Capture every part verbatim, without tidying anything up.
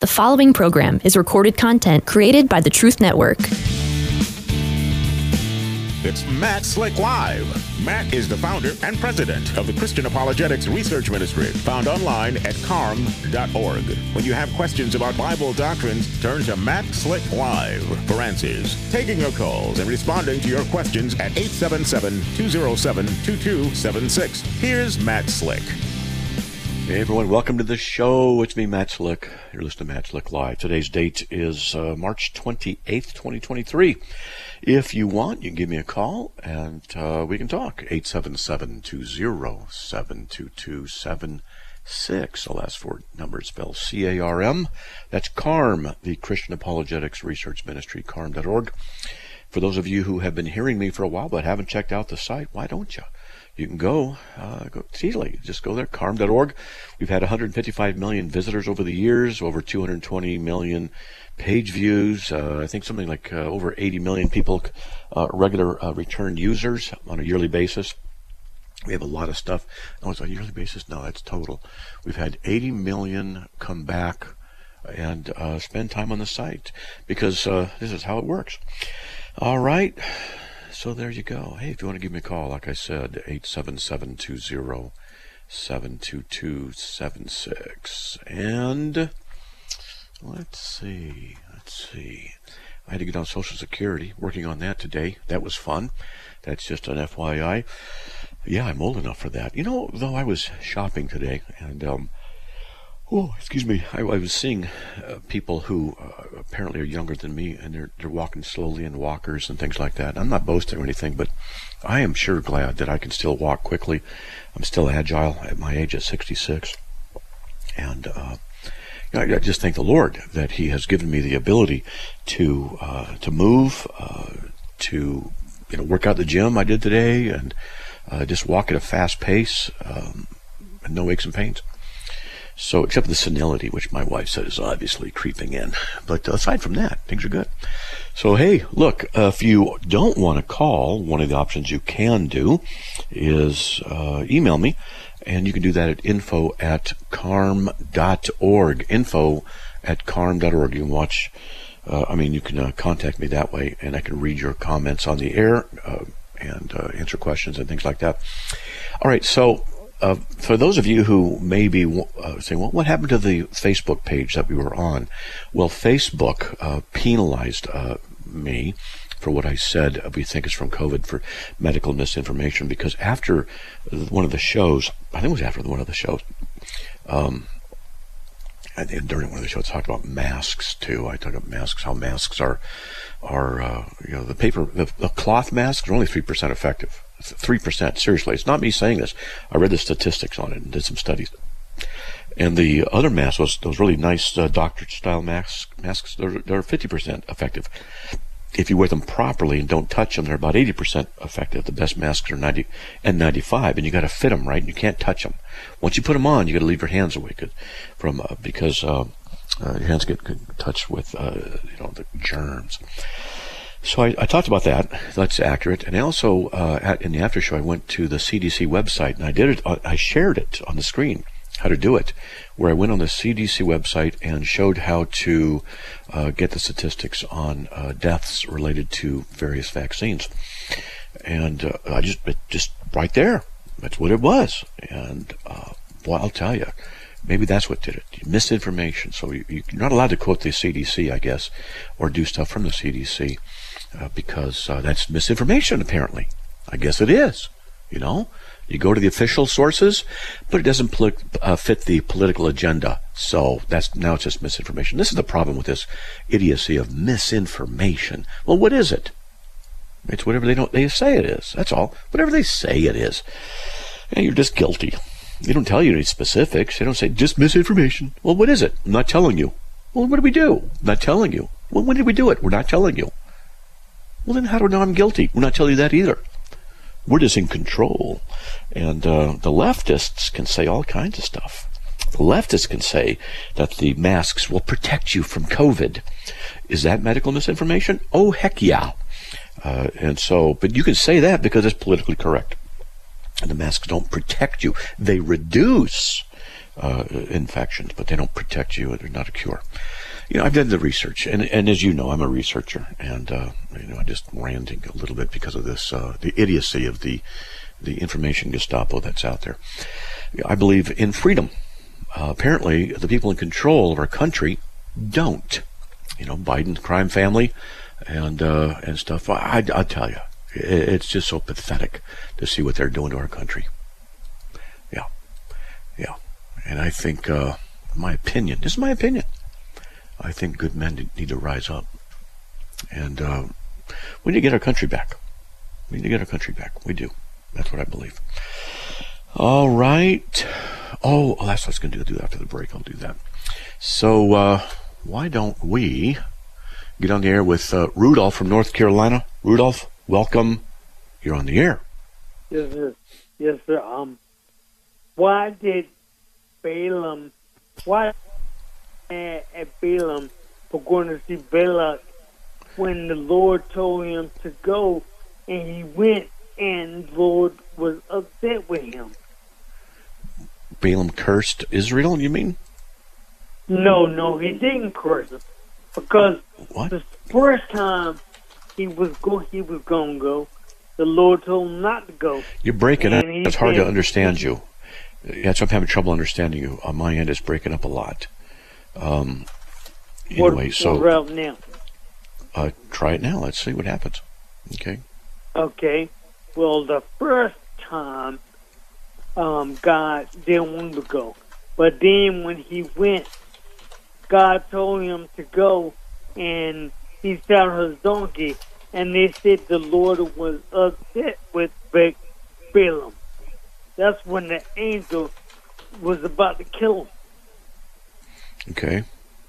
The following program is recorded content created by the Truth Network. It's Matt Slick Live. Matt is the founder and president of the Christian Apologetics Research Ministry, found online at carm dot org. When you have questions about Bible doctrines, turn to Matt Slick Live for answers. Taking your calls and responding to your questions at eight seven seven, two oh seven, two two seven six. Here's Matt Slick. Hey everyone, welcome to the show. It's me, Matt Slick. You're listening to Matt Slick Live. Today's date is uh, March twenty-eighth, twenty twenty-three. If you want, you can give me a call and uh, we can talk. eight seven seven, two oh seven, two two seven six. The last four numbers spell C A R M. That's CARM, the Christian Apologetics Research Ministry, carm dot org. For those of you who have been hearing me for a while but haven't checked out the site, why don't you? You can go, uh, go easily. Just go there, carm dot org. We've had one hundred fifty-five million visitors over the years, over two hundred twenty million page views. Uh, I think something like uh, over eighty million people, uh, regular uh, return users on a yearly basis. We have a lot of stuff. Oh, it's on a yearly basis? No, that's total. We've had eighty million come back and uh, spend time on the site because uh, this is how it works. All right. So there you go. Hey, if you want to give me a call, like I said, eight seven seven, two oh seven, two two seven six. And let's see, let's see. I had to get on Social Security, working on that today. That was fun. That's just an F Y I. Yeah, I'm old enough for that. You know, though, I was shopping today, and um, oh, excuse me, I, I was seeing uh, people who uh, apparently are younger than me, and they're they're walking slowly in walkers and things like that. I'm not boasting or anything, but I am sure glad that I can still walk quickly. I'm still agile at my age at sixty-six, and uh, you know, I just thank the Lord that He has given me the ability to uh, to move, uh, to you know work out the gym I did today, and uh, just walk at a fast pace, um, and no aches and pains. So, except for the senility, which my wife said is obviously creeping in. But aside from that, things are good. So, hey, look, uh, if you don't want to call, one of the options you can do is uh, email me. And you can do that at info at carm dot org. Info at carm dot org. You can watch, uh, I mean, you can uh, contact me that way, and I can read your comments on the air uh, and uh, answer questions and things like that. All right, so... Uh, for those of you who may be uh, saying, well, what happened to the Facebook page that we were on? Well, Facebook uh, penalized uh, me for what I said uh, we think is from COVID for medical misinformation, because after one of the shows, I think it was after one of the shows, um, and during one of the shows, I talked about masks too. I talked about masks, how masks are, are uh, you know, the paper, the, the cloth masks are only three percent effective. three percent, seriously. It's not me saying this. I read the statistics on it and did some studies. And the other mask, was those really nice uh, doctor-style masks, masks they're, they're fifty percent effective. If you wear them properly and don't touch them, they're about eighty percent effective. The best masks are ninety and ninety-five, and you got to fit them right, and you can't touch them. Once you put them on, you got to leave your hands away from uh, because uh, uh, your hands get touched with uh, you know the germs. So I, I talked about that. That's accurate. And I also, uh, at, in the after show, I went to the C D C website, and I did it. I shared it on the screen, how to do it, where I went on the C D C website and showed how to uh, get the statistics on uh, deaths related to various vaccines. And uh, I just, it just right there, that's what it was. And uh, well, I'll tell you, maybe that's what did it. Misinformation. So you, you're not allowed to quote the C D C, I guess, or do stuff from the C D C. Uh, because uh, that's misinformation, apparently. I guess it is. You know, you go to the official sources, but it doesn't poli- uh, fit the political agenda. So that's now it's just misinformation. This is the problem with this idiocy of misinformation. Well, what is it? It's whatever they don't they say it is. That's all. Whatever they say it is. And you're just guilty. They don't tell you any specifics. They don't say just misinformation. Well, what is it? I'm not telling you. Well, what do we do? I'm not telling you. Well, when did we do it? We're not telling you. Well, then how do I know I'm guilty? We're not telling you that either. We're just in control. And uh, the leftists can say all kinds of stuff. The leftists can say that the masks will protect you from COVID. Is that medical misinformation? Oh, heck yeah. Uh, and so, but you can say that because it's politically correct. And the masks don't protect you. They reduce uh, infections, but they don't protect you. They're not a cure. You know, I've done the research, and, and as you know, I'm a researcher, and uh, you know, I just ranting a little bit because of this, uh, the idiocy of the the information Gestapo that's out there. I believe in freedom. Uh, apparently, the people in control of our country don't. You know, Biden's crime family and uh, and stuff. I, I'll tell you, it, it's just so pathetic to see what they're doing to our country. Yeah, yeah, and I think, uh, my opinion. This is my opinion. I think good men need to rise up, and uh, we need to get our country back. We need to get our country back. We do. That's what I believe. All right. Oh, oh that's what I was going to do after the break. I'll do that. So uh, why don't we get on the air with uh, Rudolph from North Carolina? Rudolph, welcome. You're on the air. Yes, sir. Yes, sir. Um, why did Balaam? Why? At, at Balaam for going to see Balak when the Lord told him to go, and he went, and the Lord was upset with him. Balaam cursed Israel, you mean? No, no, he didn't curse him, because what? the first time he was go, he was gonna go, the Lord told him not to go. You're breaking up. It's hard said, to understand you. That's why I'm having trouble understanding you. On my end, it's breaking up a lot. Um, anyway, what, so what now? Uh, try it now. Let's see what happens. Okay. Okay. Well, the first time, um, God didn't want him to go, but then when he went, God told him to go, and he sat on his donkey, and they said the Lord was upset with Balaam. That's when the angel was about to kill him. Okay.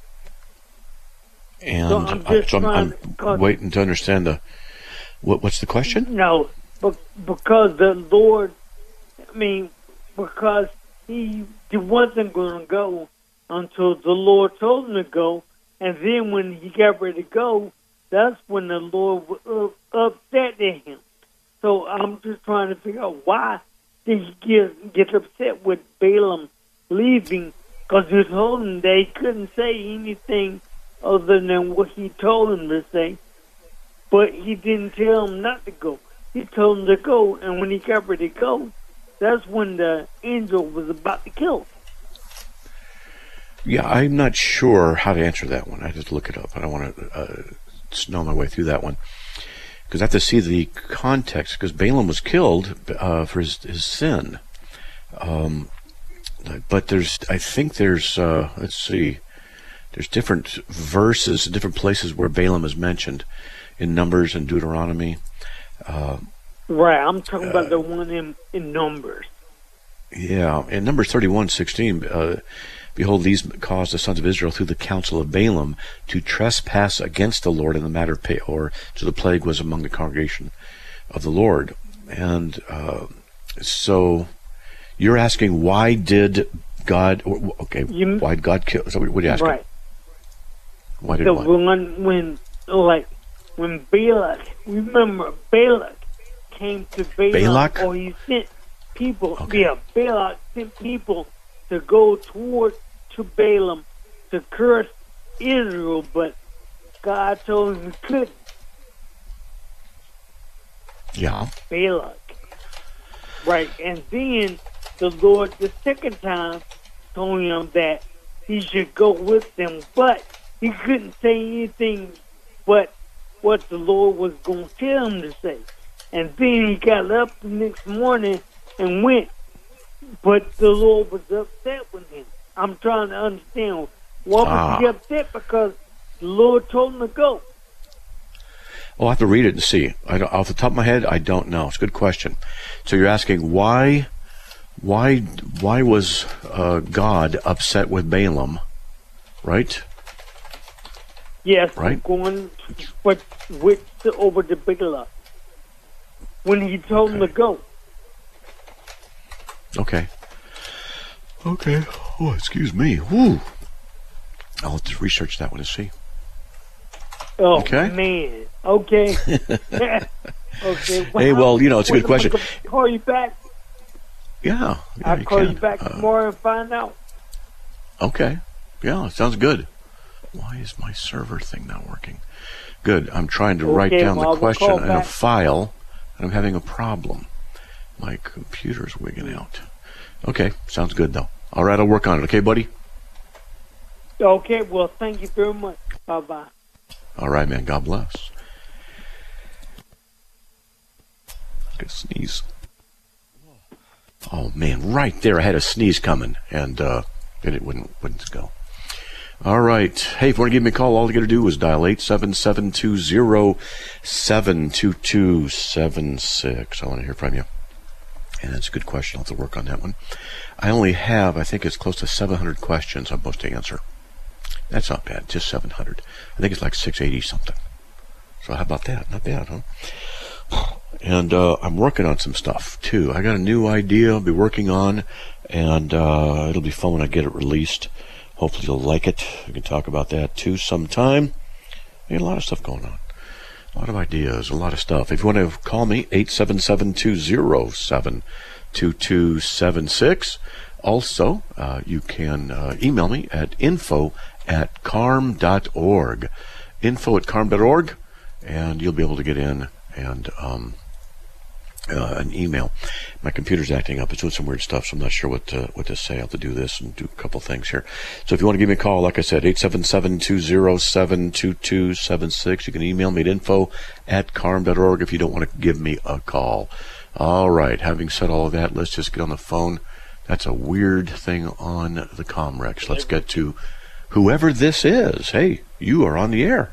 And So I'm I, just so I'm, trying I'm to- waiting to understand the what. What's the question? No, but because the Lord, I mean, because he, he wasn't going to go until the Lord told him to go, and then when he got ready to go, that's when the Lord was uh, upset at him. So I'm just trying to figure out why did he get, get upset with Balaam leaving, because he told him they couldn't say anything other than what he told him to say. But he didn't tell him not to go. He told him to go, and when he got ready to go, that's when the angel was about to kill him. Yeah, I'm not sure how to answer that one. I just look it up. I don't want to uh, snow my way through that one, because I have to see the context, because Balaam was killed uh, for his, his sin. Um, but there's, I think there's, uh, let's see, there's different verses, different places where Balaam is mentioned in Numbers and Deuteronomy. Uh, Right, I'm talking uh, about the one in, in Numbers. yeah, in Numbers thirty-one sixteen, uh, behold, these caused the sons of Israel through the counsel of Balaam to trespass against the Lord in the matter of pay, or to the plague was among the congregation of the Lord. And uh, so you're asking, why did God, or, okay, You- why did God kill, so what are you asking? Right. Why did The what? one when, like, when Balak, remember, Balak came to Balaam, Balak? or he sent people, Okay. yeah, Balak sent people to go toward to Balaam to curse Israel, but God told him he couldn't. Yeah. Balak. Right, and then the Lord the second time told him that he should go with them, but he couldn't say anything but what the Lord was going to tell him to say. And then he got up the next morning and went, but the Lord was upset with him. I'm trying to understand, why was Ah. he upset? Because the Lord told him to go. Oh, I'll have to read it and see. I don't, off the top of my head, I don't know. It's a good question. So you're asking why, why, why was uh, God upset with Balaam, right? Yes, Right. I'm going but with the, over the Balak when he told him to Okay. go. Okay. Okay. Oh, excuse me. Woo. I'll have to research that one and see. Oh Okay. man. Okay. okay. Hey, well, you know, it's a good question. I'll call you back. Yeah. yeah I'll you call can. you back Uh, tomorrow and find out. Okay. Yeah, sounds good. Why is my server thing not working? Good. I'm trying to Okay, write down well, the we'll question call in a back. file, and I'm having a problem. My computer's wigging out. Okay, sounds good, though. All right, I'll work on it. Okay, buddy? Okay, well, thank you very much. Bye-bye. All right, man. God bless. I'm gonna sneeze. Oh, man, right there. I had a sneeze coming, and uh, and it wouldn't, wouldn't go. All right. Hey, if you want to give me a call, all you got to do is dial eight seven seven, two zero seven, two two seven six. I want to hear from you. And that's a good question. I'll have to work on that one. I only have, I think it's close to seven hundred questions I'm supposed to answer. That's not bad, just seven hundred. I think it's like six eighty something. So how about that? Not bad, huh? And uh, I'm working on some stuff, too. I got a new idea I'll be working on, and uh, it'll be fun when I get it released. Hopefully you'll like it. We can talk about that, too, sometime. I got a lot of stuff going on. A lot of ideas, a lot of stuff. If you want to call me, eight seven seven, two zero seven, two two seven six. Also, uh, you can uh, email me at info at carm dot org. Info at carm dot org, and you'll be able to get in and um, uh, an email. My computer's acting up. It's doing some weird stuff, so I'm not sure what to, what to say. I have to do this and do a couple things here. So if you want to give me a call, like I said, eight seven seven, two zero seven, two two seven six. You can email me at info at carm dot org if you don't want to give me a call. All right. Having said all of that, let's just get on the phone. That's a weird thing on the Comrex. Let's get to whoever this is. Hey, you are on the air.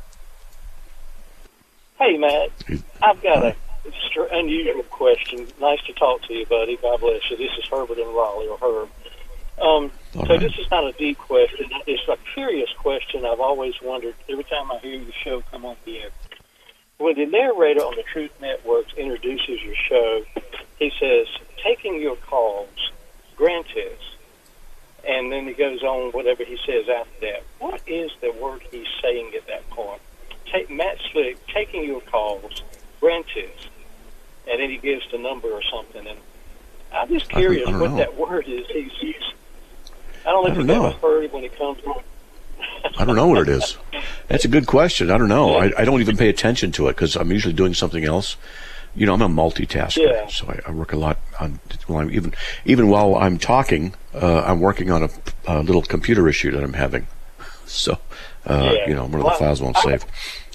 Hey, Matt. I've got a str- unusual question. Nice to talk to you, buddy. God bless you. This is Herbert in Raleigh, or Herb. Um, so right. This is not a deep question. It's a curious question I've always wondered every time I hear your show come on the air. When the narrator on the Truth Networks introduces your show, he says, taking your calls, granted. And then he goes on whatever he says after that. What is the word he's saying at that point? Take Matt Slick, taking your calls, granted. And then he gives the number or something. And I'm just curious I don't, I don't what know. that word is he's using. I don't know I if don't you've know. ever heard it when it comes from. I don't know what it is. That's a good question. I don't know. I, I don't even pay attention to it because I'm usually doing something else. You know, I'm a multitasker, Yeah. so I, I work a lot on. Well, I'm even even while I'm talking, uh, I'm working on a, a little computer issue that I'm having. So, uh, Yeah. you know, one of the Well, files won't I- save.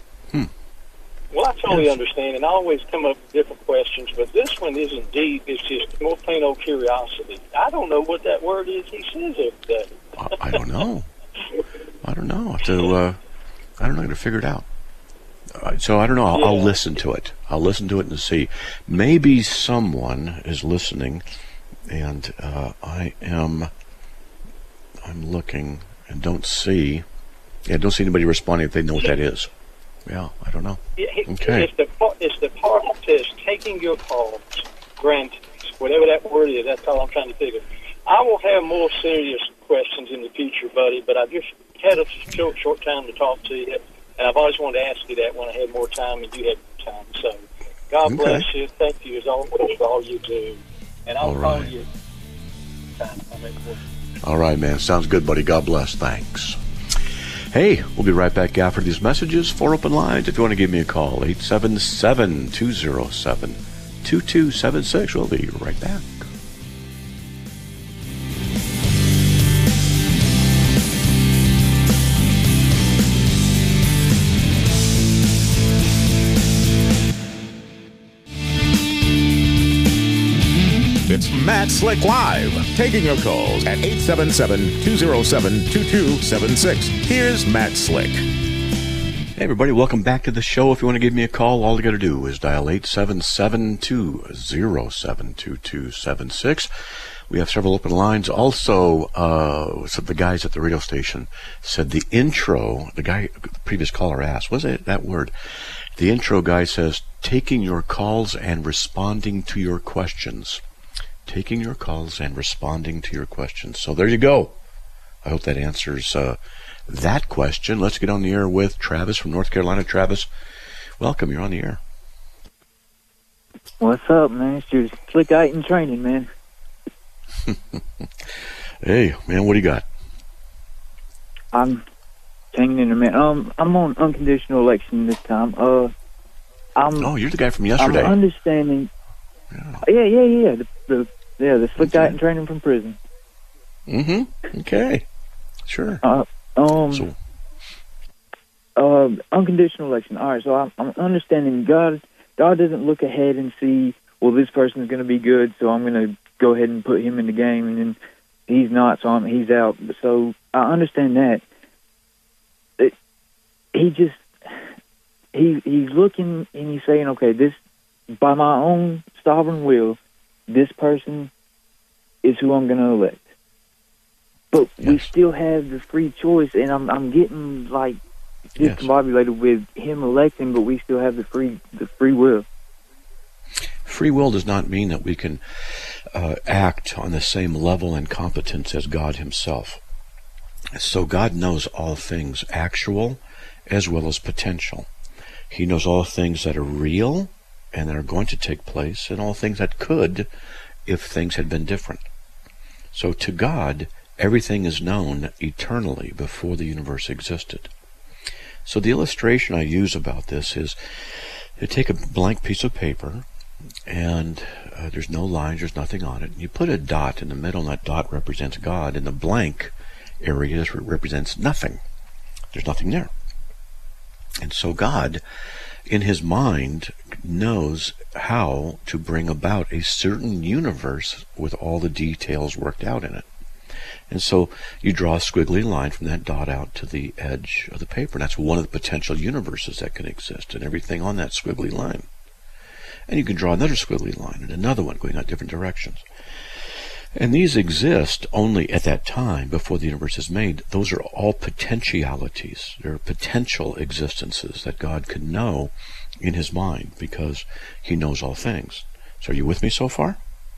Well, I totally Yes. understand, and I always come up with different questions, but this one isn't deep. It's just more plain old curiosity. I don't know what that word is he says every day. I, I don't know. I don't know. I have to. Uh, I don't know how to figure it out. Uh, so I don't know. I'll, I'll Yeah. listen to it. I'll listen to it and see. Maybe someone is listening, and uh, I am. I'm looking and don't see. Yeah, don't see anybody responding if they know what that is. Yeah, I don't know. Yeah, he- Okay. It's the part, it's the part that says taking your calls, granted, whatever that word is. That's all I'm trying to figure. I will have more serious questions in the future, buddy. But I've just had a short, short time to talk to you, and I've always wanted to ask you that when I had more time and you had more time. So, God Okay. bless you. Thank you as always for all you do, and I'll All call right. you. Time. I'll make it work. All right, man. Sounds good, buddy. God bless. Thanks. Hey, we'll be right back after these messages. Four open lines. If you want to give me a call, eight seven seven, two zero seven, two two seven six. We'll be right back. It's Matt Slick Live, taking your calls at eight seven seven, two zero seven, two two seven six. Here's Matt Slick. Hey, everybody. Welcome back to the show. If you want to give me a call, all you got to do is dial eight seven seven, two zero seven, two two seven six. We have several open lines. Also, uh, some of the guys at the radio station said the intro, the guy, the previous caller asked, was it that word? The intro guy says, taking your calls and responding to your questions. Taking your calls and responding to your questions. So there you go. I hope that answers uh, that question. Let's get on the air with Travis from North Carolina. Travis, welcome. You're on the air. What's up, man? It's your Slick Eaton training, man. Hey, man, what do you got? I'm hanging in a minute. Um, I'm on unconditional election this time. Uh, I'm. Oh, you're the guy from yesterday. I'm understanding. Yeah, yeah, yeah, yeah. The, the yeah, the slick Okay. diet and training from prison. Mm-hmm. Okay. Sure. Uh, um. So, Uh, unconditional election. All right, so I'm, I'm understanding God. God doesn't look ahead and see, well, this person's going to be good, so I'm going to go ahead and put him in the game, and then he's not, so I'm, he's out. So I understand that. It, he just he he's looking and he's saying, okay, this by my own sovereign will, this person is who I'm going to elect. But Yes. we still have the free choice, and I'm I'm getting like. Yes. discombobulated with him electing, but we still have the free the free will. Free will does not mean that we can uh, act on the same level and competence as God himself. So God knows all things actual as well as potential. He knows all things that are real and that are going to take place, and all things that could if things had been different. So to God, everything is known eternally before the universe existed. So the illustration I use about this is you take a blank piece of paper, and uh, there's no lines, there's nothing on it. You put a dot in the middle, and that dot represents God, and the blank area represents nothing. There's nothing there. And so God, in his mind, knows how to bring about a certain universe with all the details worked out in it. And so you draw a squiggly line from that dot out to the edge of the paper. And that's one of the potential universes that can exist, and everything on that squiggly line. And you can draw another squiggly line and another one going out different directions. And these exist only at that time before the universe is made. Those are all potentialities. They're potential existences that God can know in his mind because he knows all things. So are you with me so far?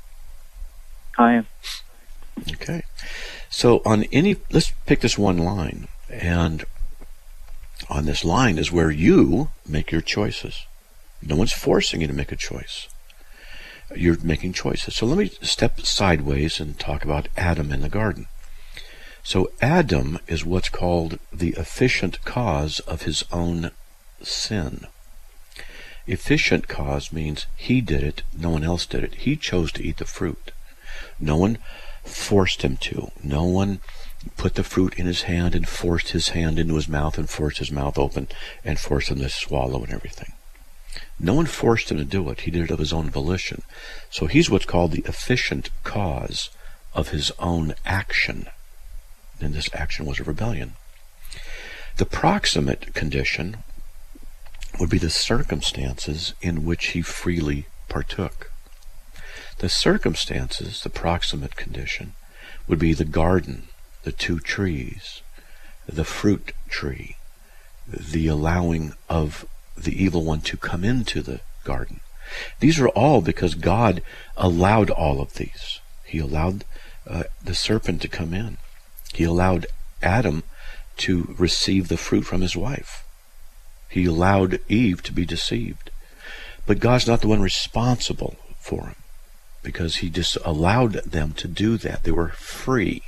I am. Okay. So on any, let's pick this one line, and on this line is where you make your choices. No one's forcing you to make a choice. You're making choices. So let me step sideways and talk about Adam in the garden. So Adam is what's called the efficient cause of his own sin. Efficient cause means he did it, no one else did it. He chose to eat the fruit. No one forced him to. No one put the fruit in his hand and forced his hand into his mouth and forced his mouth open and forced him to swallow and everything. No one forced him to do it. He did it of his own volition. So he's what's called the efficient cause of his own action. And this action was a rebellion. The proximate condition would be the circumstances in which he freely partook. The circumstances, the proximate condition, would be the garden, the two trees, the fruit tree, the allowing of the evil one to come into the garden. These are all because God allowed all of these. He allowed uh, the serpent to come in. He allowed Adam to receive the fruit from his wife. He allowed Eve to be deceived. But God's not the one responsible for him, because he just allowed them to do that. They were free.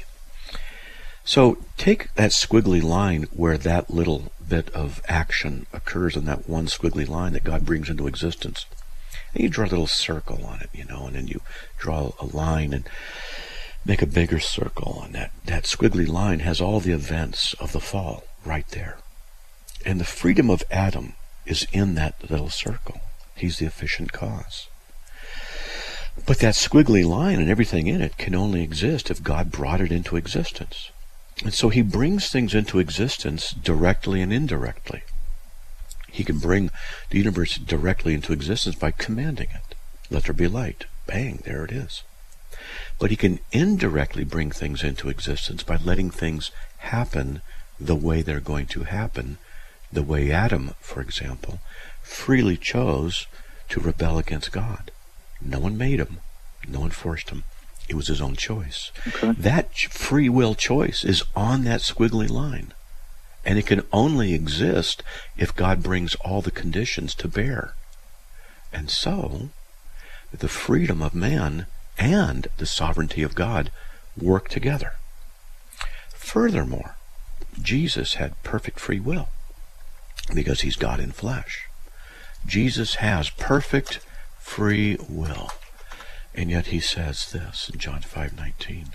So take that squiggly line where that little bit of action occurs in that one squiggly line that God brings into existence. And you draw a little circle on it, you know, and then you draw a line and make a bigger circle. And that, that squiggly line has all the events of the fall right there. And the freedom of Adam is in that little circle. He's the efficient cause. But that squiggly line and everything in it can only exist if God brought it into existence. And so he brings things into existence directly and indirectly. He can bring the universe directly into existence by commanding it. Let there be light. Bang, there it is. But he can indirectly bring things into existence by letting things happen the way they're going to happen. The way Adam, for example, freely chose to rebel against God. No one made him. No one forced him. It was his own choice. Okay. That free will choice is on that squiggly line. And it can only exist if God brings all the conditions to bear. And so, the freedom of man and the sovereignty of God work together. Furthermore, Jesus had perfect free will because he's God in flesh. Jesus has perfect free will. And yet he says this in John five nineteen.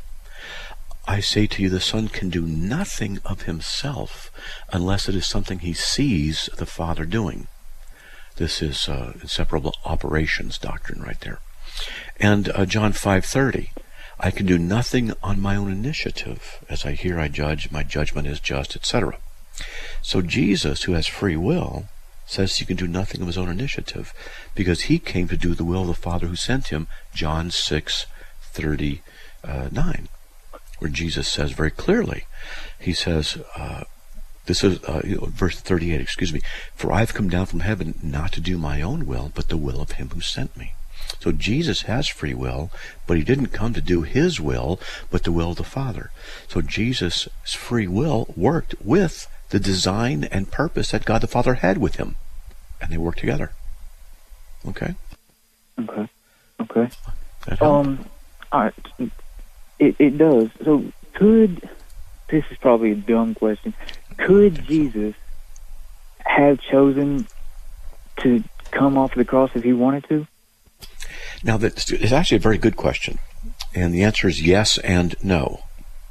I say to you, the Son can do nothing of himself unless it is something he sees the Father doing. This is uh, inseparable operations doctrine right there. And uh, John five thirty. I can do nothing on my own initiative. As I hear, I judge. My judgment is just, et cetera. So Jesus, who has free will, says he can do nothing of his own initiative because he came to do the will of the Father who sent him, John six thirty-nine, where Jesus says very clearly, he says, uh, this is uh, verse thirty-eight, excuse me, for I've come down from heaven not to do my own will, but the will of him who sent me. So Jesus has free will, but he didn't come to do his will, but the will of the Father. So Jesus' free will worked with the design and purpose that God the Father had with him. And they work together. Okay? Okay. Okay. That help? Um, all right. It, it does. So could, this is probably a dumb question, could Jesus have chosen to come off the cross if he wanted to? Now, that's, it's actually a very good question. And the answer is yes and no.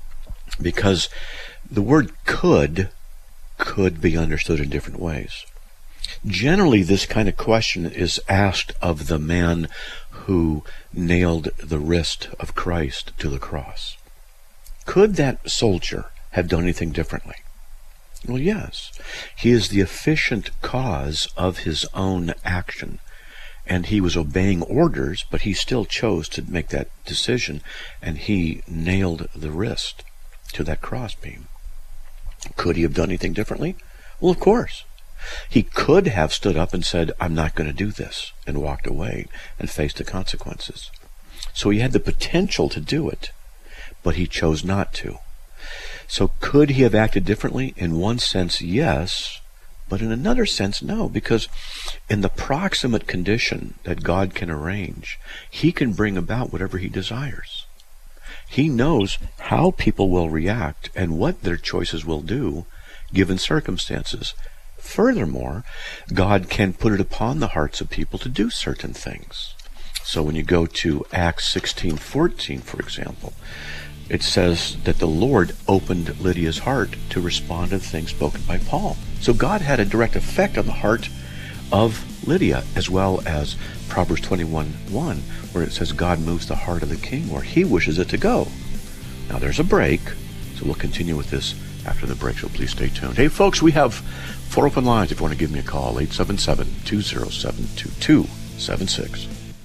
Because the word could could be understood in different ways. Generally, this kind of question is asked of the man who nailed the wrist of Christ to the cross. Could that soldier have done anything differently? Well, yes. He is the efficient cause of his own action. And he was obeying orders, but he still chose to make that decision, and he nailed the wrist to that crossbeam. Could he have done anything differently? Well, of course. He could have stood up and said, I'm not going to do this, and walked away and faced the consequences. So he had the potential to do it, but he chose not to. So could he have acted differently? In one sense, yes, but in another sense, no, because in the proximate condition that God can arrange, he can bring about whatever he desires. He knows how people will react and what their choices will do given circumstances. Furthermore, God can put it upon the hearts of people to do certain things. So when you go to Acts sixteen fourteen, for example, it says that the Lord opened Lydia's heart to respond to things spoken by Paul. So God had a direct effect on the heart of Lydia, as well as Proverbs twenty-one one, where it says God moves the heart of the king where he wishes it to go. Now there's a break, so we'll continue with this after the break, so please stay tuned. Hey folks, we have four open lines if you want to give me a call, eight seven seven, two zero seven, two two seven six.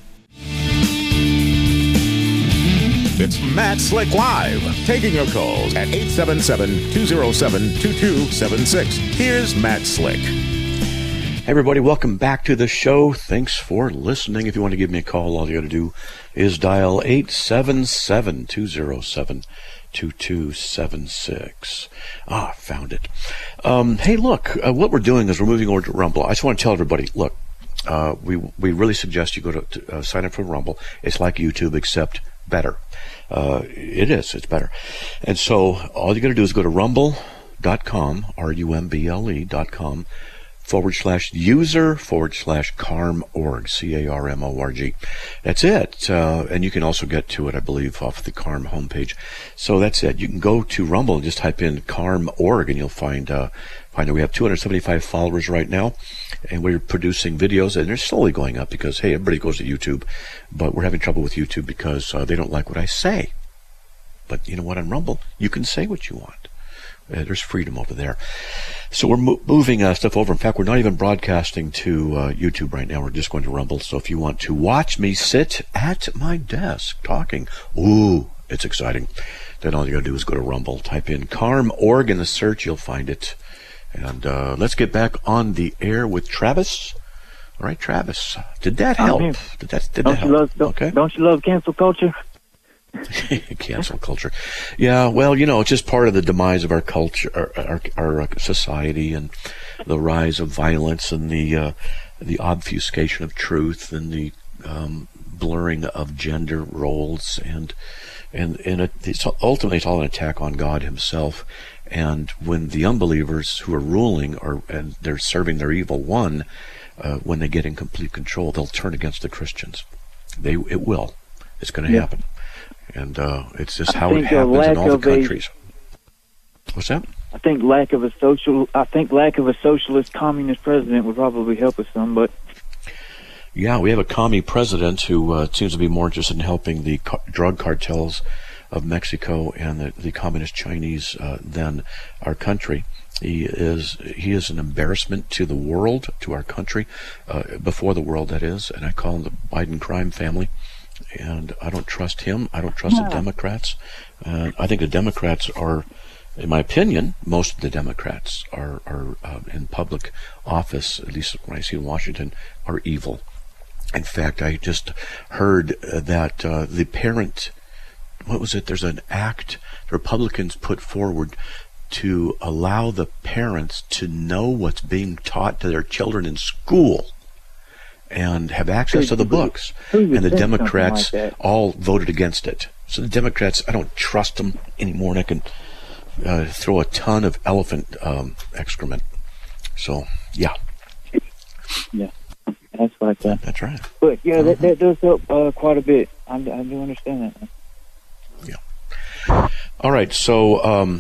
It's Matt Slick Live, taking your calls at eight seven seven, two zero seven, two two seven six. Here's Matt Slick. Hey everybody, welcome back to the show. Thanks for listening. If you want to give me a call, all you got to do is dial eight seven seven, two zero seven, two two seven six. Ah, found it. Um, hey, look, uh, what we're doing is we're moving over to Rumble. I just want to tell everybody, look, uh, we we really suggest you go to, to uh, sign up for Rumble. It's like YouTube, except better. Uh, it is. It's better. And so all you got to do is go to rumble dot com, R U M B L E dot com, forward slash user forward slash carm.org, C A R M O R G. That's it. Uh, and you can also get to it, I believe, off the Carm homepage. So that's it. You can go to Rumble and just type in carm dot org and you'll find, uh, find that we have two hundred seventy-five followers right now. And we're producing videos, and they're slowly going up because, hey, everybody goes to YouTube. But we're having trouble with YouTube because uh, they don't like what I say. But you know what? On Rumble, you can say what you want. Uh, there's freedom over there. So we're mo- moving uh, stuff over. In fact, we're not even broadcasting to uh, YouTube right now. We're just going to Rumble. So if you want to watch me sit at my desk talking, ooh, it's exciting. Then all you got to do is go to Rumble, type in carm dot org in the search, you'll find it. And uh, let's get back on the air with Travis. All right, Travis, did that help? I'm Did that, did Don't that you help? love? Don't, Okay. don't you love cancel culture? Cancel culture. Yeah, well, you know, it's just part of the demise of our culture, our, our, our uh, society, and the rise of violence, and the uh, the obfuscation of truth, and the um, blurring of gender roles, and and and it, it's ultimately it's all an attack on God Himself, And when the unbelievers who are ruling are, and they're serving their evil one, uh, when they get in complete control, they'll turn against the Christians. They, it will. It's going to yeah. happen. And uh, it's just I how it happens in all the countries. A, What's that? I think lack of a social. I think lack of a socialist communist president would probably help us some, but. Yeah, we have a commie president who uh, seems to be more interested in helping the ca- drug cartels of Mexico and the, the communist Chinese uh, than our country. He is he is an embarrassment to the world, to our country, uh, before the world, that is, and I call him the Biden crime family. And I don't trust him. I don't trust yeah. the Democrats. Uh, I think the Democrats are, in my opinion, most of the Democrats are, are uh, in public office, at least when I see in Washington, are evil. In fact, I just heard uh, that uh, the parent, what was it? There's an act the Republicans put forward to allow the parents to know what's being taught to their children in school and have access to the books. And the Democrats like all voted against it. So the Democrats, I don't trust them anymore, and I can uh, throw a ton of elephant um, excrement. So, yeah. Yeah. That's like that. That's right. But yeah, mm-hmm. that, that does help uh, quite a bit. I, I do understand that. Yeah. All right. So, um,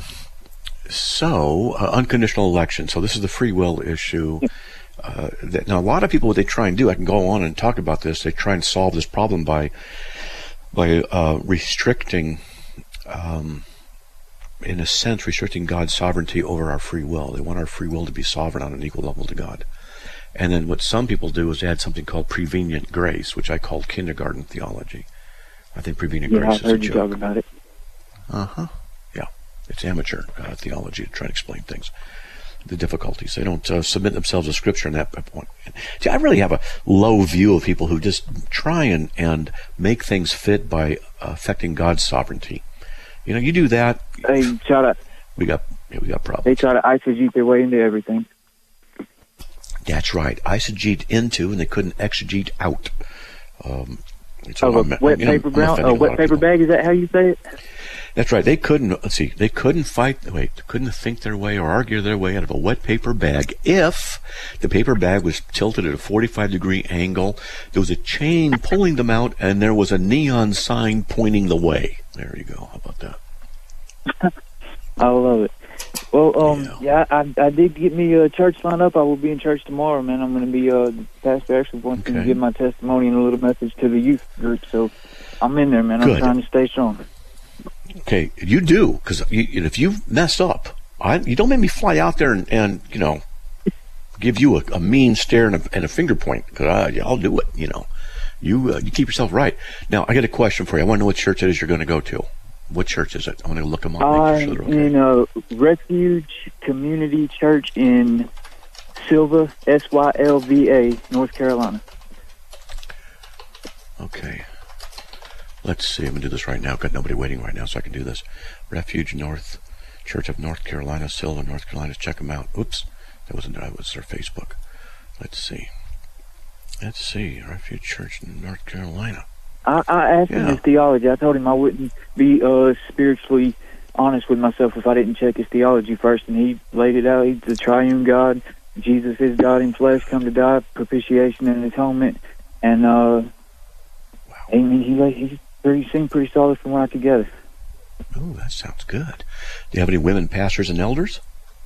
so uh, unconditional election. So this is the free will issue. Yeah. Uh, that, now, a lot of people, what they try and do, I can go on and talk about this. They try and solve this problem by by uh, restricting, um, in a sense, restricting God's sovereignty over our free will. They want our free will to be sovereign on an equal level to God. And then what some people do is add something called prevenient grace, which I call kindergarten theology. I think prevenient yeah, grace I heard is a you joke. talk about it. Uh-huh. Yeah. It's amateur uh, theology to try to explain things. The difficulties. They don't uh, submit themselves to Scripture in that point. See, I really have a low view of people who just try and, and make things fit by affecting God's sovereignty. You know, you do that. They try to. We got yeah, we got problems. They try to eisegete their way into everything. That's right. Eisegete into, and they couldn't exegete out. Um, oh, a wet you know, paper brown, a wet paper bag. Is that how you say it? That's right. They couldn't. Let's see. They couldn't fight. Wait. Couldn't think their way or argue their way out of a wet paper bag if the paper bag was tilted at a forty-five degree angle. There was a chain pulling them out, and there was a neon sign pointing the way. There you go. How about that? I love it. Well, um, yeah, yeah I, I did get me a church lined up. I will be in church tomorrow, man. I'm going to be uh, the pastor. Actually wants okay. to give my testimony and a little message to the youth group. So I'm in there, man. I'm Good. trying to stay strong. Okay, you do, because you, if you mess up, I, you don't make me fly out there and, and you know, give you a, a mean stare and a, and a finger point, because I'll do it, you know. You uh, you keep yourself right. Now, I got a question for you. I want to know what church it is you're going to go to. What church is it? I want to look them up. I'm sure okay. in a Refuge Community Church in Sylva, S Y L V A, North Carolina. Okay. Let's see. I'm going to do this right now. I've got nobody waiting right now, so I can do this. Refuge North, Church of North Carolina, Sylva, North Carolina. Check them out. Oops. That wasn't that was their Facebook. Let's see. Let's see. Refuge Church in North Carolina. I, I asked yeah. him his theology. I told him I wouldn't be uh, spiritually honest with myself if I didn't check his theology first, and he laid it out. He's the triune God. Jesus is God in flesh, come to die, propitiation and atonement. And, uh, wow. I mean, he, he's pretty, seemed pretty solid from what I could gather. Oh, that sounds good. Do you have any women pastors and elders?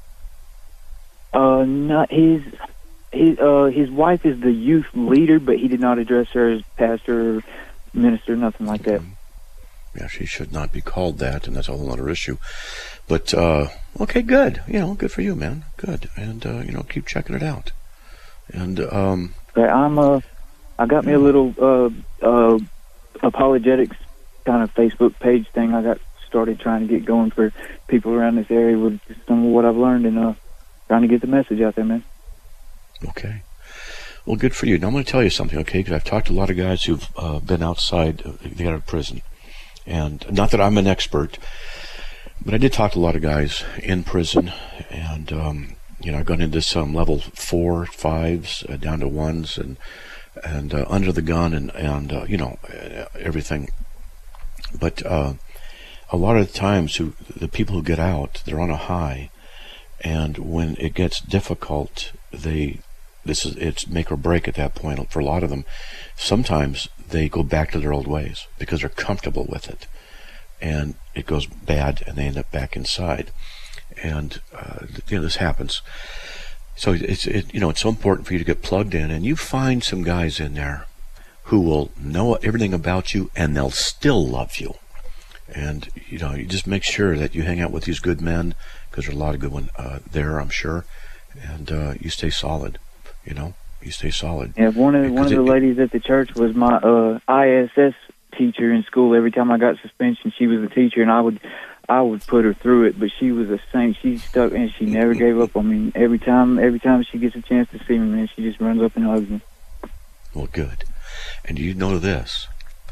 Uh, not his... His, uh, his wife is the youth leader, but he did not address her as pastor or minister, nothing like that. Yeah, she should not be called that, and that's a whole other issue. But, uh, okay, good. You know, good for you, man. Good. And, uh, you know, keep checking it out. And, um... Okay, I'm, uh, I got me a little, uh, uh, apologetics kind of Facebook page thing I got started trying to get going for people around this area with some of what I've learned and, uh, trying to get the message out there, man. Okay. Well, good for you. Now, I'm going to tell you something, okay? Because I've talked to a lot of guys who've uh, been outside, uh, they got out of prison. And not that I'm an expert, but I did talk to a lot of guys in prison. And, um, you know, I've gone into some level four, fives, uh, down to ones, and and uh, under the gun, and, and uh, you know, everything. But uh, a lot of the times who the people who get out, they're on a high, and when it gets difficult, they this is it's make or break at that point for a lot of them. Sometimes they go back to their old ways because they're comfortable with it, and it goes bad, and they end up back inside. And uh, you know, this happens. So it's it, you know it's so important for you to get plugged in, and you find some guys in there who will know everything about you, and they'll still love you. And you know, you just make sure that you hang out with these good men, because there's a lot of good ones uh, there, I'm sure. And uh, you stay solid. You know, you stay solid. Yeah, one of one of the it, ladies at the church was my uh, I S S teacher in school. Every time I got suspension, she was the teacher, and I would. I would put her through it, but she was a saint. She stuck, and she never gave up on me. Every time, every time she gets a chance to see me, man, she just runs up and hugs me. Well, good. And you know this: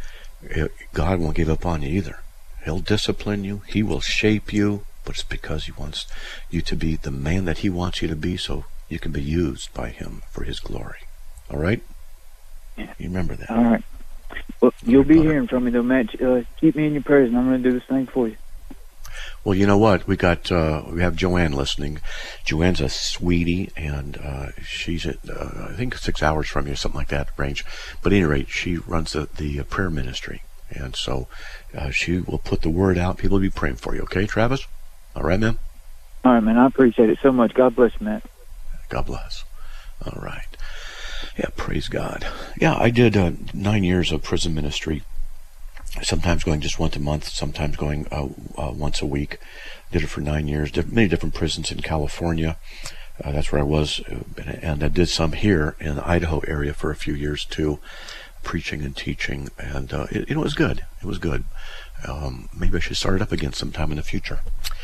God won't give up on you either. He'll discipline you. He will shape you, but it's because He wants you to be the man that He wants you to be, so you can be used by Him for His glory. All right? Yeah. You remember that. All right. Well, you'll be brother. hearing from me, though, Matt. Uh, keep me in your prayers, and I'm going to do the same for you. Well, you know what? We got uh, we have Joanne listening. Joanne's a sweetie, and uh, she's at uh, I think six hours from you, something like that range. But at any rate, she runs the the prayer ministry, and so uh, she will put the word out. People will be praying for you. Okay, Travis? All right, man. All right, man. I appreciate it so much. God bless you, Matt. God bless. All right. Yeah, praise God. Yeah, I did uh, nine years of prison ministry. Sometimes going just once a month, sometimes going uh, uh, once a week. Did it for nine years, diff- many different prisons in California. Uh, that's where I was, and, and I did some here in the Idaho area for a few years too, preaching and teaching, and uh, it, it was good. It was good. Um, maybe I should start it up again sometime in the future.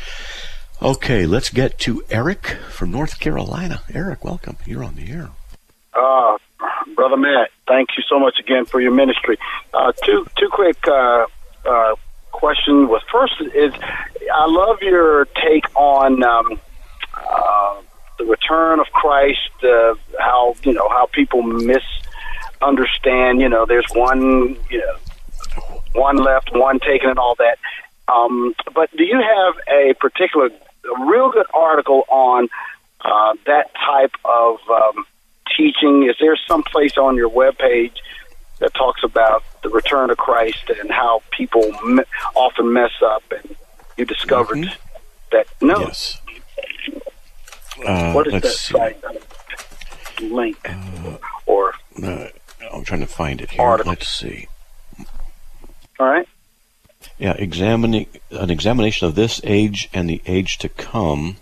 Okay, let's get to Eric from North Carolina. Eric, welcome. You're on the air. Uh, Brother Matt, thank you so much again for your ministry. Uh, two two quick uh, uh, questions. Well, first is, I love your take on um, uh, the return of Christ. Uh, how you know how people misunderstand. You know, there's one you know one left, one taken, and all that. Um, but do you have a particular, a real good article on uh, that type of um, teaching? Is there some place on your webpage that talks about the return of Christ and how people me- often mess up, and you discovered mm-hmm. that? No. Yes. Uh, what is let's that see. site link? Uh, or uh, I'm trying to find it here. Article. Let's see. All right. Yeah, examining an examination of this age and the age to come,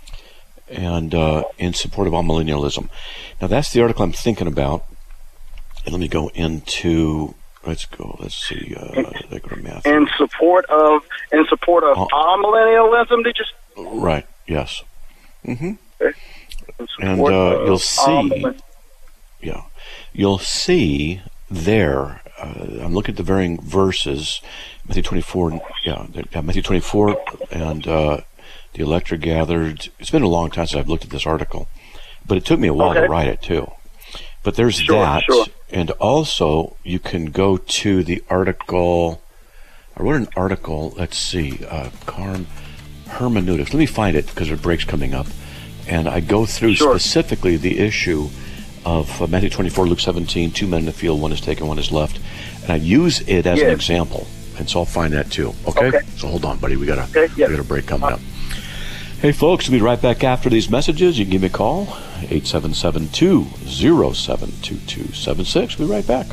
and uh, in support of amillennialism. Now, that's the article I'm thinking about. And let me go into. Let's go. Let's see. Uh, let's go to Matthew. In support of in support of Oh. amillennialism, did you? Say? Right. Yes. Mm-hmm. Okay. In And support uh, of you'll see. amillennialism. Yeah, you'll see there. Uh, I'm looking at the varying verses. Matthew twenty-four. Yeah, yeah Matthew twenty-four, and uh, the elect are gathered. It's been a long time since I've looked at this article, but it took me a while Okay. to write it too. But there's Sure, that, sure. and also you can go to the article. I wrote an article. Let's see, uh, Carm hermeneutics. Let me find it because there are breaks coming up, and I go through Sure. specifically the issue of uh, Matthew twenty-four, Luke seventeen. Two men in the field, one is taken, one is left, and I use it as an Yes. example, and so I'll find that too. Okay. Okay. So hold on, buddy. We got a Okay, yes. we got a break coming up. Hey, folks, we'll be right back after these messages. You can give me a call, eight seven seven, two oh seven, two two seven six. We'll be right back.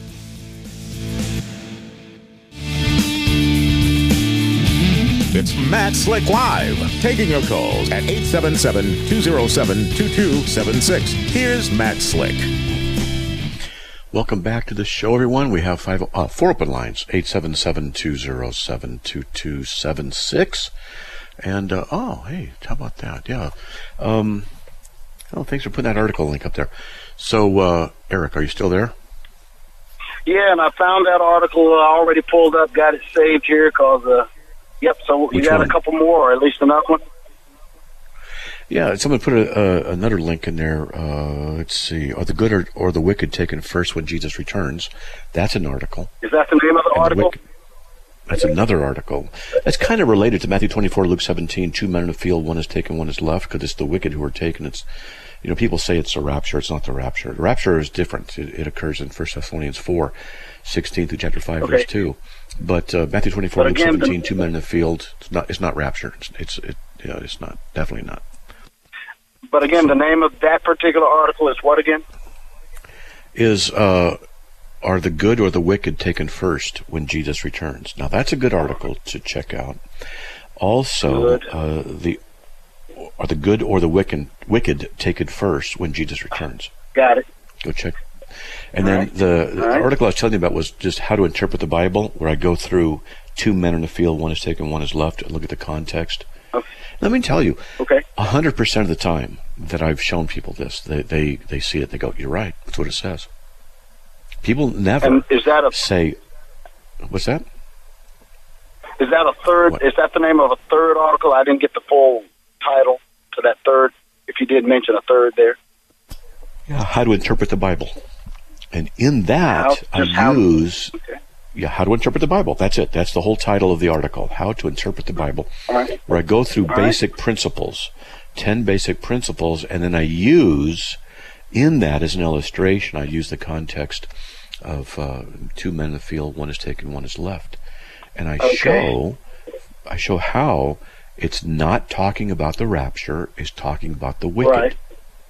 It's Matt Slick Live, taking your calls at eight seven seven, two oh seven, two two seven six. Here's Matt Slick. Welcome back to the show, everyone. We have five, uh, four open lines, eight seven seven, two oh seven, two two seven six. And, uh, oh, hey, how about that? Yeah. Um, oh, thanks for putting that article link up there. So, uh, Eric, are you still there? Yeah, and I found that article. I already pulled up, got it saved here because, uh, yep, so you Which got one? a couple more, or at least another one. Yeah, someone put a, uh, another link in there. Uh, let's see. Are the good or, or the wicked taken first when Jesus returns? That's an article. Is that the name of the And the article? wicked- That's another article. That's kind of related to Matthew twenty-four, Luke seventeen, two men in the field, one is taken, one is left, because it's the wicked who are taken. It's, you know, people say it's a rapture. It's not the rapture. The rapture is different. It, it occurs in First Thessalonians four, sixteen through chapter five, okay. verse two. But uh, Matthew twenty-four, but Luke again, seventeen, two men in the field, it's not, it's not rapture. It's, it's it, you know, it's not, definitely not. But again, so, the name of that particular article is what again? Is, uh, are the good or the wicked taken first when Jesus returns? Now, that's a good article to check out. Also, uh, the are the good or the wicked, wicked taken first when Jesus returns? Got it. Go check. And All then right. the, the right. article I was telling you about was just how to interpret the Bible, where I go through two men in the field, one is taken, one is left, and look at the context. Okay. Let me tell you, okay, one hundred percent of the time that I've shown people this, they, they, they see it, they go, you're right, that's what it says. People never and is that a, say, what's that? Is that a third, what? Is that the name of a third article? I didn't get the full title to that third, if you did mention a third there. Yeah, how to interpret the Bible. And in that, how, I use, okay. yeah, how to interpret the Bible. That's it. That's the whole title of the article, How to Interpret the Bible, right. where I go through All basic right. principles, ten basic principles, and then I use, in that as an illustration, I use the context of uh, two men in the field, one is taken, one is left. And I okay. show, I show how it's not talking about the rapture, it's talking about the wicked. Right.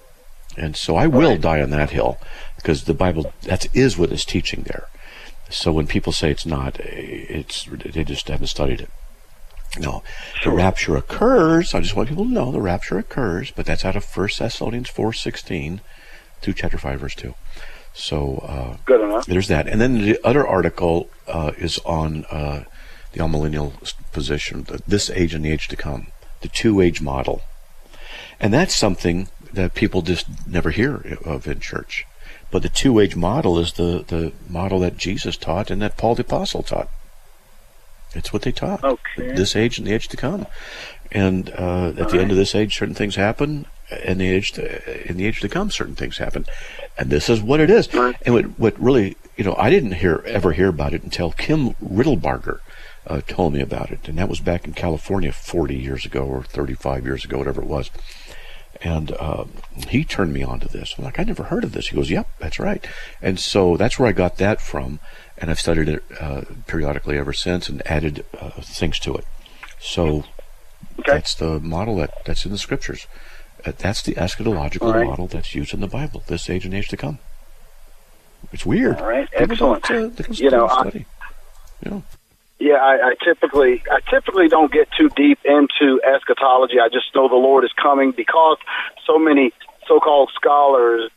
And so I will right. die on that hill, because the Bible, that is what it's teaching there. So when people say it's not, it's they just haven't studied it. No, sure. The rapture occurs. I just want people to know the rapture occurs, but that's out of First Thessalonians four sixteen through chapter five, verse two. So uh, good enough. There's that. And then the other article uh, is on uh, the amillennial position, the, this age and the age to come, the two-age model. And that's something that people just never hear of in church. But the two-age model is the, the model that Jesus taught and that Paul the Apostle taught. It's what they taught. Okay. This age and the age to come. And uh, at All the right. end of this age, certain things happen. And the age to, in the age to come, certain things happen, and this is what it is. Right. And what, what really, you know, I didn't hear ever hear about it until Kim Riddlebarger uh, told me about it, and that was back in California forty years ago or thirty-five years ago, whatever it was. And uh, he turned me on to this. I'm like, I never heard of this. He goes, "Yep, that's right." And so that's where I got that from, and I've studied it uh, periodically ever since, and added uh, things to it. So okay. that's the model that, that's in the scriptures. That's the eschatological right. model that's used in the Bible, this age and age to come. It's weird. All right, People excellent. Don't, uh, they don't you know, study. I, you know. Yeah, I, I typically, I typically don't get too deep into eschatology. I just know the Lord is coming, because so many so-called scholars,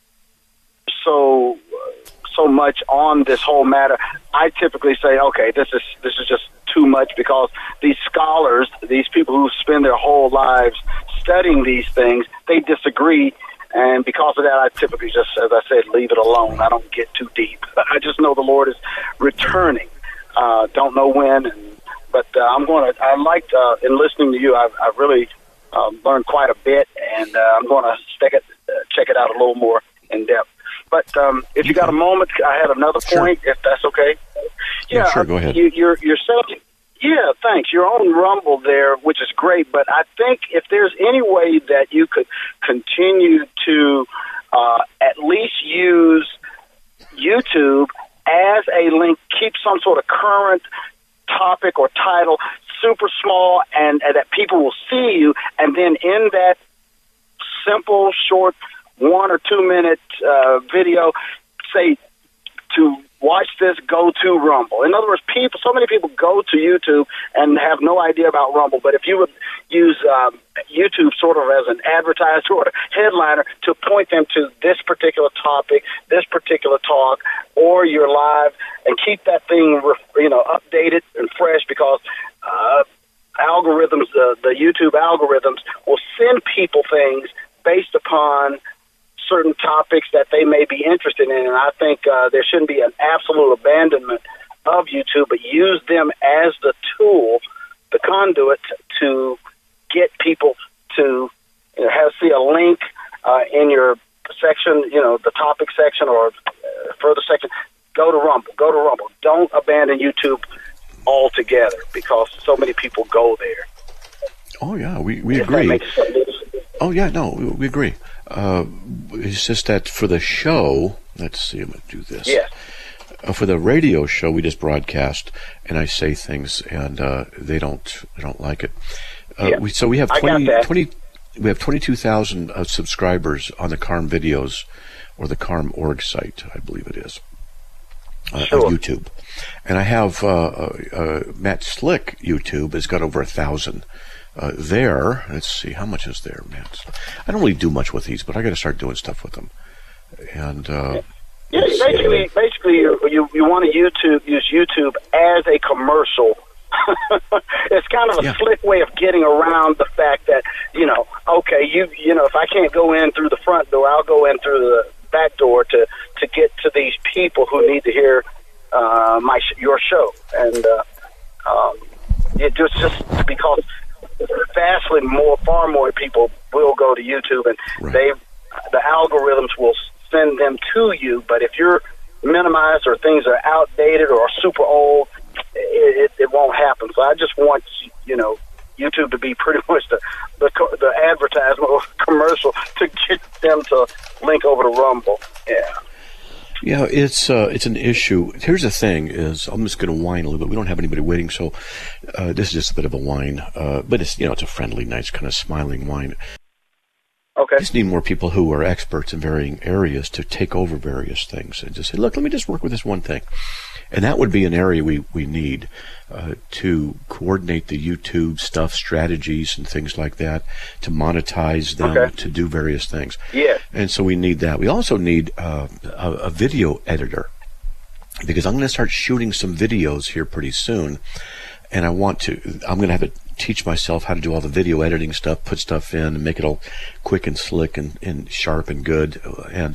so so much on this whole matter. I typically say, okay, this is this is just too much, because these scholars, these people who spend their whole lives studying these things, they disagree, and because of that, I typically just, as I said, leave it alone. I don't get too deep. I just know the Lord is returning. Uh, don't know when, and, but uh, I'm going to. I liked uh, in listening to you. I've, I've really um, learned quite a bit, and uh, I'm going to check it, uh, check it out a little more in depth. But um, if you got a moment, I had another point, sure. if that's okay. Yeah, yeah sure. Go ahead. You, you're you're saying. Yeah, thanks. You're on Rumble there, which is great, but I think if there's any way that you could continue to uh, at least use YouTube as a link, keep some sort of current topic or title super small, and, and that people will see you, and then in that simple, short, one or two minute uh, video, say to watch this, go to Rumble. In other words, people, so many people go to YouTube and have no idea about Rumble, but if you would use um, YouTube sort of as an advertiser or a headliner to point them to this particular topic, this particular talk, or your live, and keep that thing, you know, updated and fresh, because uh, algorithms, uh, the YouTube algorithms will send people things based upon certain topics that they may be interested in, and I think uh, there shouldn't be an absolute abandonment of YouTube, but use them as the tool, the conduit to get people to, you know, have see a link uh, in your section, you know, the topic section or uh, further section. Go to Rumble. Go to Rumble. Don't abandon YouTube altogether because so many people go there. Oh yeah, we we If that agree. makes sense. Oh yeah, no, we, we agree. Uh, it's just that for the show, let's see, I'm going to do this. Yes. Uh, for the radio show, we just broadcast, and I say things, and uh, they don't they don't like it. Uh, Yeah. we, so we have I got twenty, that. twenty we have twenty-two thousand uh, subscribers on the Carm Videos or the Carm org site, I believe it is, uh, Sure. on YouTube. And I have uh, uh, uh, Matt Slick YouTube has got over a thousand. Uh, there, let's see, how much is there, Matt? I don't really do much with these, but I got to start doing stuff with them. And uh, Yeah, let's see. basically, basically, you you, you want to YouTube use YouTube as a commercial. It's kind of a Yeah. slick way of getting around the fact that you know, okay, you you know, if I can't go in through the front door, I'll go in through the back door to to get to these people who need to hear uh, my sh- your show, and uh, um, it just just because vastly more, far more people will go to YouTube, and Right. they the algorithms will send them to you. But if you're minimized or things are outdated or super old, it, it, it won't happen. So I just want you know YouTube to be pretty much the the, co- the advertisement or commercial to get them to link over to Rumble. Yeah. Yeah, it's uh, it's an issue. Here's the thing: is I'm just going to whine a little bit. We don't have anybody waiting, so uh, this is just a bit of a whine. Uh, but it's you know it's a friendly, nice kind of smiling whine. Okay. We just need more people who are experts in varying areas to take over various things and just say, look, let me just work with this one thing. And that would be an area we, we need uh, to coordinate the YouTube stuff, strategies and things like that, to monetize them, Okay. to do various things. Yeah. And so we need that. We also need uh, a, a video editor, because I'm going to start shooting some videos here pretty soon. And I want to, I'm going to have to teach myself how to do all the video editing stuff, put stuff in and make it all quick and slick and, and sharp and good. And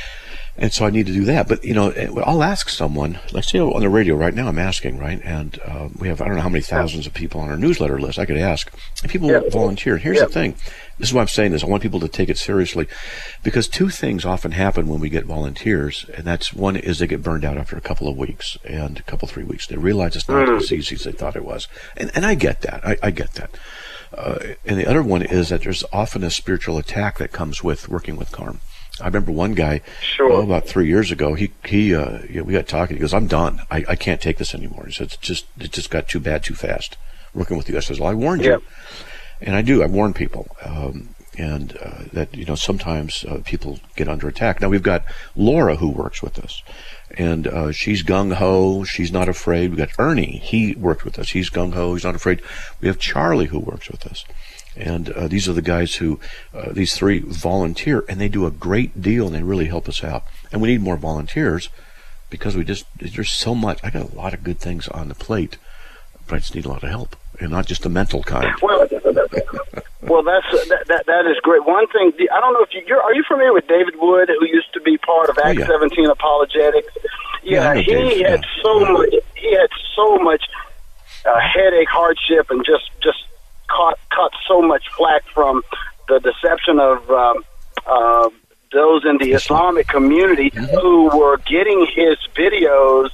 and so I need to do that. But, you know, I'll ask someone, like say on the radio right now, I'm asking, right? And uh, we have, I don't know how many thousands of people on our newsletter list. I could ask. And people Yeah. volunteer. Here's Yeah. the thing. This is why I'm saying this. I want people to take it seriously, because two things often happen when we get volunteers, and that's one is they get burned out after a couple of weeks and a couple, three weeks. They realize it's not as easy as they thought it was. And, and I get that. I, I get that. Uh, and the other one is that there's often a spiritual attack that comes with working with Carm. I remember one guy, Sure. oh, about three years ago, he, he, uh, you know, we got talking. He goes, I'm done. I, I can't take this anymore. He said, it's just, it just got too bad too fast working with you. I says, well, I warned Yeah. you. And I do. I warn people. Um, and uh, that, you know, sometimes uh, people get under attack. Now, we've got Laura who works with us. And uh, she's gung-ho. She's not afraid. We've got Ernie. He worked with us. He's gung-ho. He's not afraid. We have Charlie who works with us. And uh, these are the guys who, uh, these three volunteer, and they do a great deal, and they really help us out. And we need more volunteers because we just, there's so much. I got a lot of good things on the plate, but I just need a lot of help, and not just the mental kind. Well, well, that's that, that. That is great. One thing, I don't know if you you're, are you familiar with David Wood, who used to be part of Acts yeah. seventeen Apologetics? Yeah, I Yeah, know he Dave, had yeah. so much. He had so much uh, headache, hardship, and just just caught caught so much flack from the deception of um, uh, those in the Islamic community Mm-hmm. who were getting his videos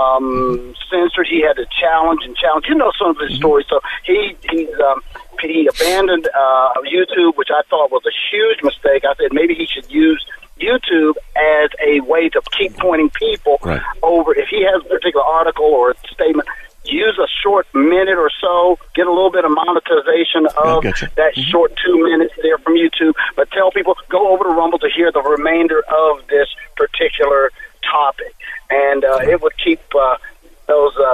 um, censored. He had to challenge and challenge. You know some of his Mm-hmm. stories. So he he's um, he abandoned uh, YouTube, which I thought was a huge mistake. I said maybe he should use YouTube as a way to keep pointing people Right. over. If he has a particular article or a statement, use a short minute or so, get a little bit of monetization of gotcha. that Mhm. short two minutes there from YouTube, but tell people, go over to Rumble to hear the remainder of this particular topic. And uh, it would keep uh, those uh,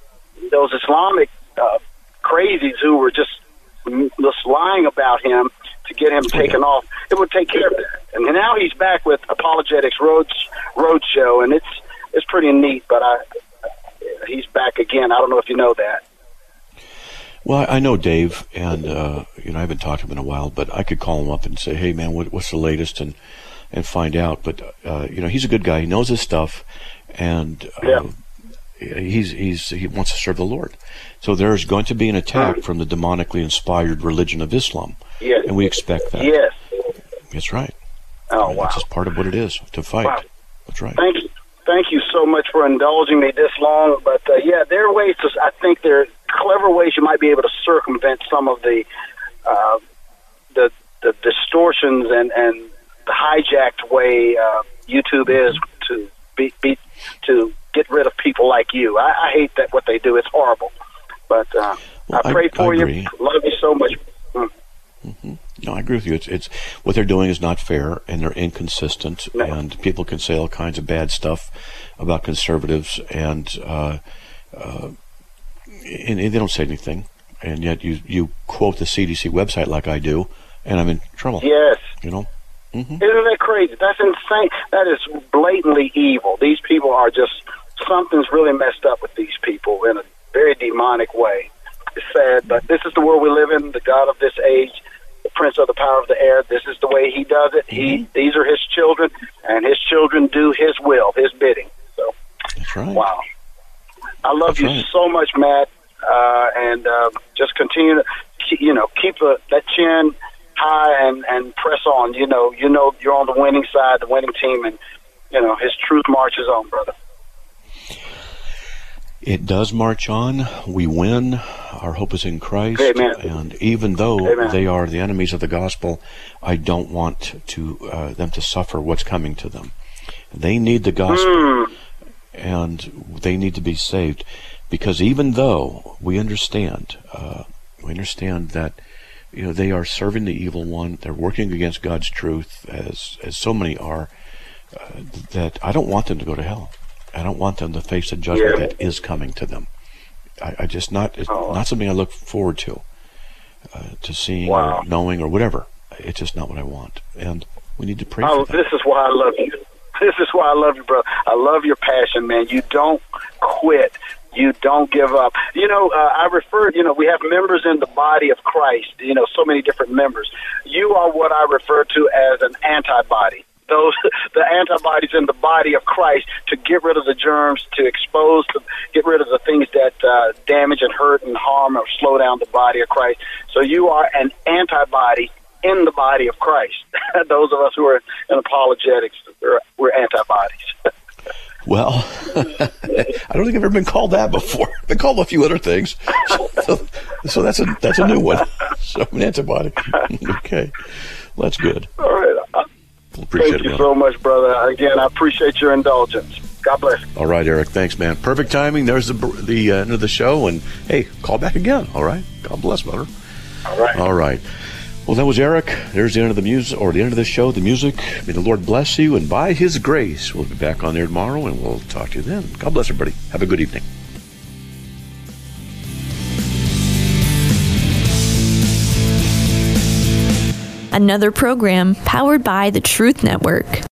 those Islamic uh, crazies who were just, just lying about him to get him taken off. It would take care of that. And now he's back with Apologetics Road Roadshow, and it's it's pretty neat. But I, he's back again. I don't know if you know that. Well, I know Dave, and uh, you know I haven't talked to him in a while, but I could call him up and say, "Hey, man, what, what's the latest?" and and find out. But uh, you know, he's a good guy. He knows his stuff, and uh, Yeah. he's he's he wants to serve the Lord. So there's going to be an attack from the demonically inspired religion of Islam, Yes. and we expect that. Yes. That's right. Oh, That's wow. just part of what it is to fight. Wow. That's right. Thank you. thank you so much for indulging me this long. But, uh, yeah, there are ways to, I think there are clever ways you might be able to circumvent some of the uh, the, the distortions and, and the hijacked way uh, YouTube is to be, be to get rid of people like you. I, I hate that what they do. It's horrible. But uh, well, I pray I, for I you. agree. Love you so much. Mm. Mm-hmm. No, I agree with you. It's it's what they're doing is not fair, and they're inconsistent, No. and people can say all kinds of bad stuff about conservatives, and uh, uh, and they don't say anything, and yet you you quote the C D C website like I do, and I'm in trouble. Yes. You know. Mm-hmm. Isn't that crazy? That's insane. That is blatantly evil. These people are just, something's really messed up with these people in a very demonic way. It's sad, but this is the world we live in, the God of this age, the prince of the power of the air. This is the way he does it. He, these are his children, and his children do his will, his bidding. So, That's right. wow. I love That's you right. so much, Matt, uh, and uh, just continue to, keep, you know, keep a, that chin high and, and press on. You know, you know, you're on the winning side, the winning team, and you know his truth marches on, brother. It does march on. We win. Our hope is in Christ. Amen. And even though Amen. they are the enemies of the gospel, I don't want to uh, them to suffer what's coming to them. They need the gospel, Mm. and they need to be saved. Because even though we understand, uh, we understand that you know they are serving the evil one, they're working against God's truth, as as so many are. Uh, that I don't want them to go to hell. I don't want them to face the judgment Yeah. that is coming to them. I, I just not it's Oh. not something I look forward to, uh, to seeing Wow. or knowing or whatever. It's just not what I want, and we need to pray Oh, for them. this is why I love you. This is why I love you, brother. I love your passion, man. You don't quit. You don't give up. You know, uh, I refer, you know, we have members in the body of Christ, you know, so many different members. You are what I refer to as an antibody. Those, the antibodies in the body of Christ to get rid of the germs, to expose, to get rid of the things that uh, damage and hurt and harm or slow down the body of Christ. So you are an antibody in the body of Christ. Those of us who are in apologetics, we're, we're antibodies. Well, I don't think I've ever been called that before. I've been called a few other things, so, so that's a that's a new one. So an antibody. Okay, well, that's good. All right. Appreciate Thank it, you man. so much, brother. Again, I appreciate your indulgence. God bless. All right, Eric. Thanks, man. Perfect timing. There's the the uh, end of the show, and hey, call back again. All right. God bless, brother. All right. All right. Well, that was Eric. There's the end of the music, or the end of the show, the music. May the Lord bless you, and by His grace, we'll be back on there tomorrow, and we'll talk to you then. God bless everybody. Have a good evening. Another program powered by the Truth Network.